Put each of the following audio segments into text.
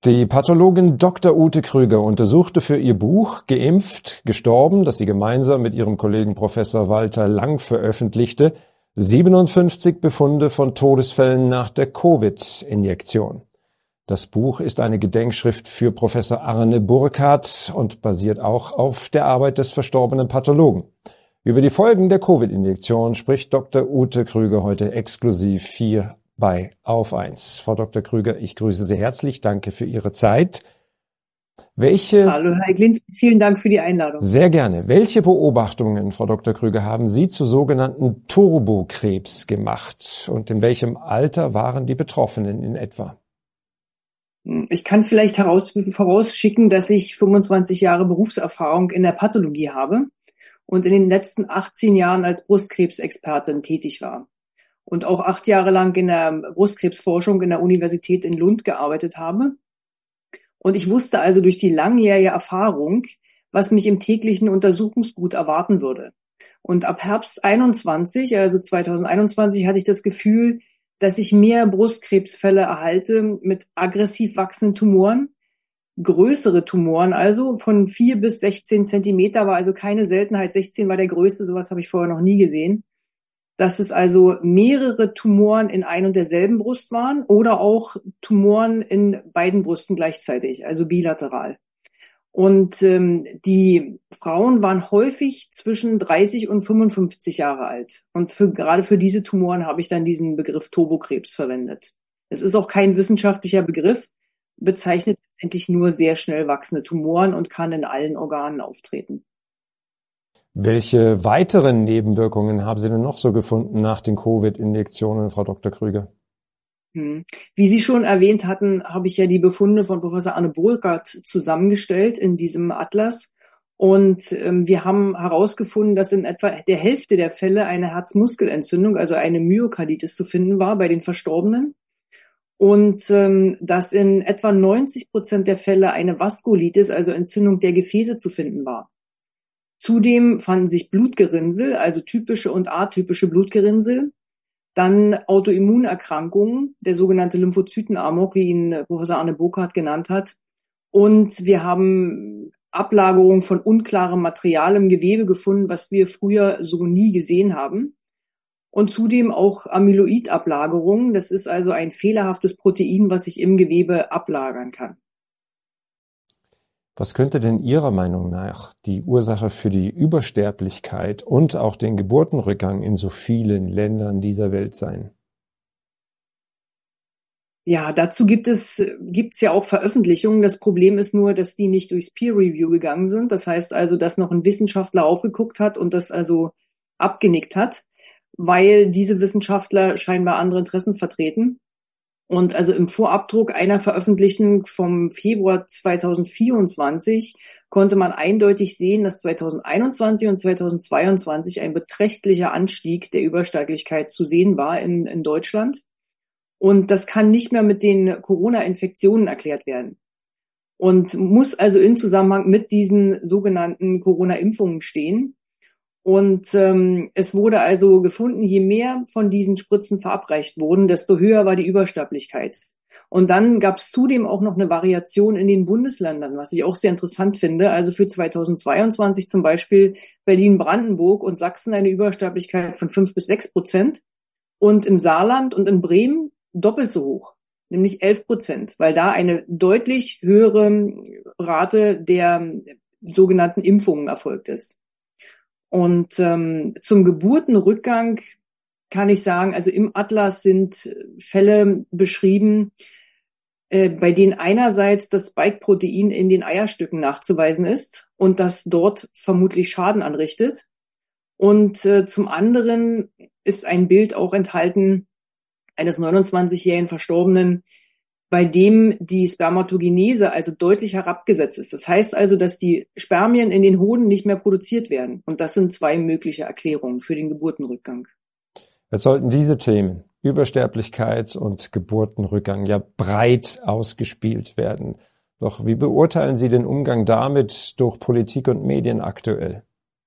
Die Pathologin Dr. Ute Krüger untersuchte für ihr Buch »Geimpft, gestorben«, das sie gemeinsam mit ihrem Kollegen Professor Walter Lang veröffentlichte, 57 Befunde von Todesfällen nach der Covid-Injektion. Das Buch ist eine Gedenkschrift für Professor Arne Burkhardt und basiert auch auf der Arbeit des verstorbenen Pathologen. Über die Folgen der Covid-Injektion spricht Dr. Ute Krüger heute exklusiv hier bei Auf 1. Frau Dr. Krüger, ich grüße Sie herzlich. Danke für Ihre Zeit. Hallo, Herr Glinz, vielen Dank für die Einladung. Sehr gerne. Welche Beobachtungen, Frau Dr. Krüger, haben Sie zu sogenannten Turbokrebs gemacht? Und in welchem Alter waren die Betroffenen in etwa? Ich kann vielleicht vorausschicken, dass ich 25 Jahre Berufserfahrung in der Pathologie habe und in den letzten 18 Jahren als Brustkrebsexpertin tätig war. Und auch 8 Jahre lang in der Brustkrebsforschung in der Universität in Lund gearbeitet habe. Und ich wusste also durch die langjährige Erfahrung, was mich im täglichen Untersuchungsgut erwarten würde. Und ab Herbst 21, also 2021, hatte ich das Gefühl, dass ich mehr Brustkrebsfälle erhalte mit aggressiv wachsenden Tumoren. Größere Tumoren also, von 4 bis 16 Zentimeter war also keine Seltenheit. 16 war der größte, sowas habe ich vorher noch nie gesehen. Dass es also mehrere Tumoren in ein und derselben Brust waren oder auch Tumoren in beiden Brüsten gleichzeitig, also bilateral. Und die Frauen waren häufig zwischen 30 und 55 Jahre alt. Und gerade für diese Tumoren habe ich dann diesen Begriff Turbokrebs verwendet. Es ist auch kein wissenschaftlicher Begriff, bezeichnet letztendlich nur sehr schnell wachsende Tumoren und kann in allen Organen auftreten. Welche weiteren Nebenwirkungen haben Sie denn noch so gefunden nach den Covid-Injektionen, Frau Dr. Krüger? Wie Sie schon erwähnt hatten, habe ich ja die Befunde von Professor Arne Burkhardt zusammengestellt in diesem Atlas. Und wir haben herausgefunden, dass in etwa der Hälfte der Fälle eine Herzmuskelentzündung, also eine Myokarditis zu finden war bei den Verstorbenen. Und dass in etwa 90% der Fälle eine Vaskulitis, also Entzündung der Gefäße, zu finden war. Zudem fanden sich Blutgerinnsel, also typische und atypische Blutgerinnsel, dann Autoimmunerkrankungen, der sogenannte Lymphozytenamok, wie ihn Professor Arne Burkhardt genannt hat. Und wir haben Ablagerungen von unklarem Material im Gewebe gefunden, was wir früher so nie gesehen haben. Und zudem auch Amyloidablagerungen. Das ist also ein fehlerhaftes Protein, was sich im Gewebe ablagern kann. Was könnte denn Ihrer Meinung nach die Ursache für die Übersterblichkeit und auch den Geburtenrückgang in so vielen Ländern dieser Welt sein? Ja, dazu gibt's ja auch Veröffentlichungen. Das Problem ist nur, dass die nicht durchs Peer Review gegangen sind. Das heißt also, dass noch ein Wissenschaftler aufgeguckt hat und das also abgenickt hat, weil diese Wissenschaftler scheinbar andere Interessen vertreten. Und also im Vorabdruck einer Veröffentlichung vom Februar 2024 konnte man eindeutig sehen, dass 2021 und 2022 ein beträchtlicher Anstieg der Übersterblichkeit zu sehen war in Deutschland. Und das kann nicht mehr mit den Corona-Infektionen erklärt werden. Und muss also in Zusammenhang mit diesen sogenannten Corona-Impfungen stehen. Und es wurde also gefunden, je mehr von diesen Spritzen verabreicht wurden, desto höher war die Übersterblichkeit. Und dann gab es zudem auch noch eine Variation in den Bundesländern, was ich auch sehr interessant finde. Also für 2022 zum Beispiel Berlin-Brandenburg und Sachsen eine Übersterblichkeit von 5-6% und im Saarland und in Bremen doppelt so hoch, nämlich 11%, weil da eine deutlich höhere Rate der sogenannten Impfungen erfolgt ist. Und zum Geburtenrückgang kann ich sagen, also im Atlas sind Fälle beschrieben, bei denen einerseits das Spike-Protein in den Eierstücken nachzuweisen ist und das dort vermutlich Schaden anrichtet. Und zum anderen ist ein Bild auch enthalten eines 29-jährigen Verstorbenen, bei dem die Spermatogenese also deutlich herabgesetzt ist. Das heißt also, dass die Spermien in den Hoden nicht mehr produziert werden. Und das sind 2 mögliche Erklärungen für den Geburtenrückgang. Jetzt sollten diese Themen, Übersterblichkeit und Geburtenrückgang, ja breit ausgespielt werden. Doch wie beurteilen Sie den Umgang damit durch Politik und Medien aktuell?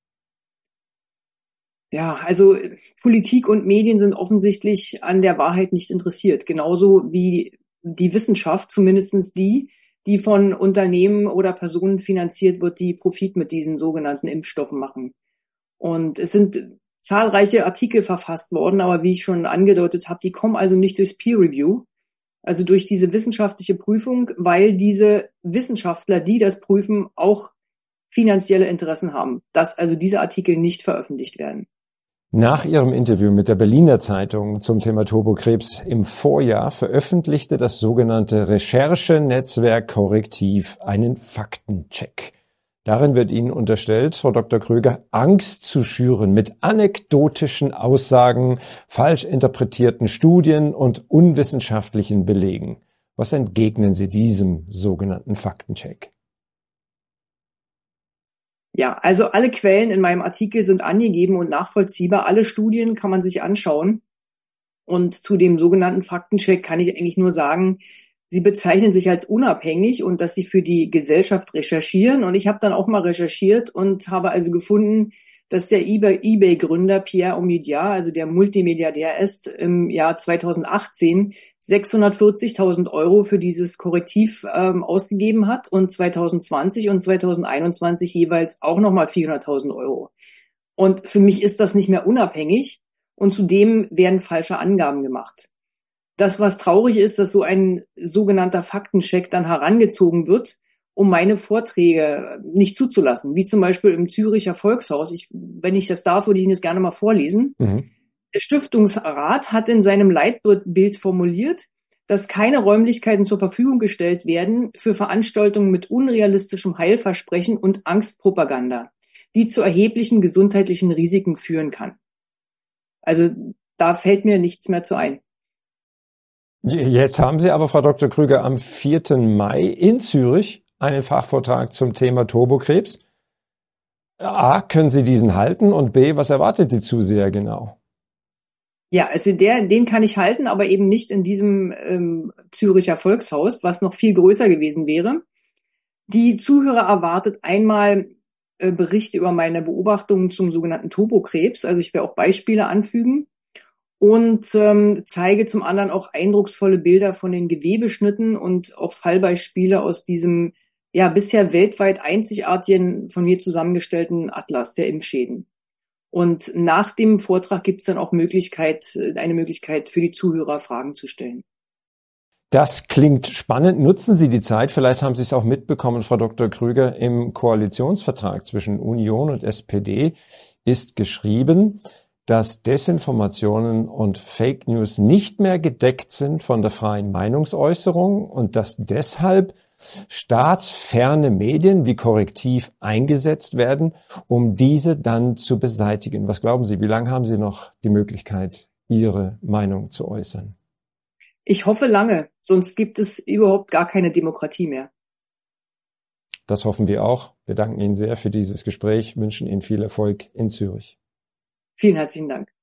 Ja, also Politik und Medien sind offensichtlich an der Wahrheit nicht interessiert. Genauso wie die Wissenschaft, zumindestens die, die von Unternehmen oder Personen finanziert wird, die Profit mit diesen sogenannten Impfstoffen machen. Und es sind zahlreiche Artikel verfasst worden, aber wie ich schon angedeutet habe, die kommen also nicht durchs Peer Review, also durch diese wissenschaftliche Prüfung, weil diese Wissenschaftler, die das prüfen, auch finanzielle Interessen haben, dass also diese Artikel nicht veröffentlicht werden. Nach ihrem Interview mit der Berliner Zeitung zum Thema Turbokrebs im Vorjahr veröffentlichte das sogenannte Recherchenetzwerk Correctiv einen Faktencheck. Darin wird Ihnen unterstellt, Frau Dr. Krüger, Angst zu schüren mit anekdotischen Aussagen, falsch interpretierten Studien und unwissenschaftlichen Belegen. Was entgegnen Sie diesem sogenannten Faktencheck? Ja, also alle Quellen in meinem Artikel sind angegeben und nachvollziehbar. Alle Studien kann man sich anschauen. Und zu dem sogenannten Faktencheck kann ich eigentlich nur sagen, sie bezeichnen sich als unabhängig und dass sie für die Gesellschaft recherchieren. Und ich habe dann auch mal recherchiert und habe also gefunden, dass der eBay-Gründer Pierre Omidyar, also der Multimilliardär ist, im Jahr 2018 640.000 Euro für dieses Korrektiv ausgegeben hat und 2020 und 2021 jeweils auch nochmal 400.000 Euro. Und für mich ist das nicht mehr unabhängig und zudem werden falsche Angaben gemacht. Das, was traurig ist, dass so ein sogenannter Faktencheck dann herangezogen wird, um meine Vorträge nicht zuzulassen, wie zum Beispiel im Züricher Volkshaus. Wenn ich das darf, würde ich Ihnen das gerne mal vorlesen. Der Stiftungsrat hat in seinem Leitbild formuliert, dass keine Räumlichkeiten zur Verfügung gestellt werden für Veranstaltungen mit unrealistischem Heilversprechen und Angstpropaganda, die zu erheblichen gesundheitlichen Risiken führen kann. Also da fällt mir nichts mehr zu ein. Jetzt haben Sie aber, Frau Dr. Krüger, am 4. Mai in Zürich einen Fachvortrag zum Thema Turbokrebs. A, können Sie diesen halten und B, was erwartet die Zuseher genau? Ja, also den kann ich halten, aber eben nicht in diesem Züricher Volkshaus, was noch viel größer gewesen wäre. Die Zuhörer erwartet einmal Berichte über meine Beobachtungen zum sogenannten Turbokrebs. Also ich werde auch Beispiele anfügen. Und zeige zum anderen auch eindrucksvolle Bilder von den Gewebeschnitten und auch Fallbeispiele aus diesem ja bisher weltweit einzigartigen von mir zusammengestellten Atlas der Impfschäden. Und nach dem Vortrag gibt es dann auch eine Möglichkeit für die Zuhörer, Fragen zu stellen. Das klingt spannend. Nutzen Sie die Zeit. Vielleicht haben Sie es auch mitbekommen, Frau Dr. Krüger, im Koalitionsvertrag zwischen Union und SPD ist geschrieben, dass Desinformationen und Fake News nicht mehr gedeckt sind von der freien Meinungsäußerung und dass deshalb staatsferne Medien wie Korrektiv eingesetzt werden, um diese dann zu beseitigen. Was glauben Sie, wie lange haben Sie noch die Möglichkeit, Ihre Meinung zu äußern? Ich hoffe lange, sonst gibt es überhaupt gar keine Demokratie mehr. Das hoffen wir auch. Wir danken Ihnen sehr für dieses Gespräch, wünschen Ihnen viel Erfolg in Zürich. Vielen herzlichen Dank.